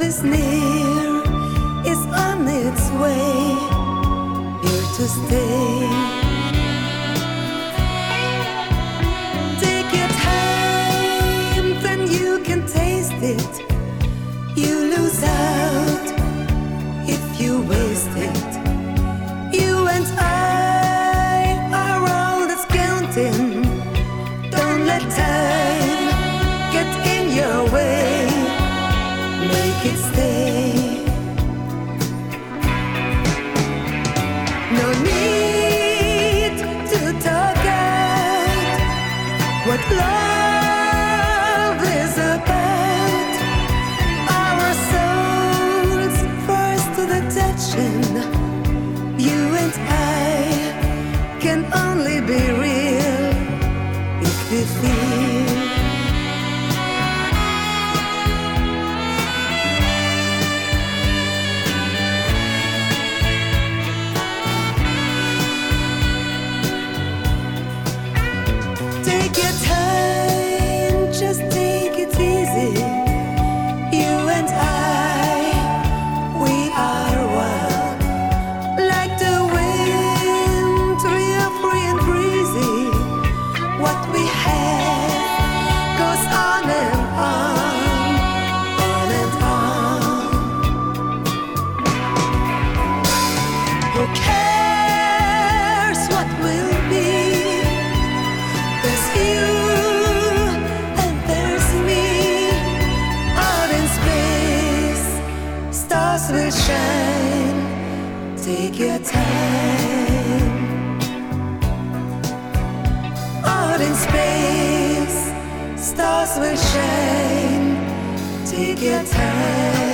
is near, is on its way, here to stay. Take your time, then you can taste it. You lose out if you waste it. You and I are all that's counting. Don't let time get in your way. Make it stay. No need to talk out what love is about. Our souls first to the touching. You and I can only be real if we feel. Take your time, just take it easy. You and I, we are one. Like the wind, we are free and breezy. What we have goes on and on, on and on. Who cares what will be? There's you and there's me. Out in space, stars will shine. Take your time. Out in space, stars will shine. Take your time.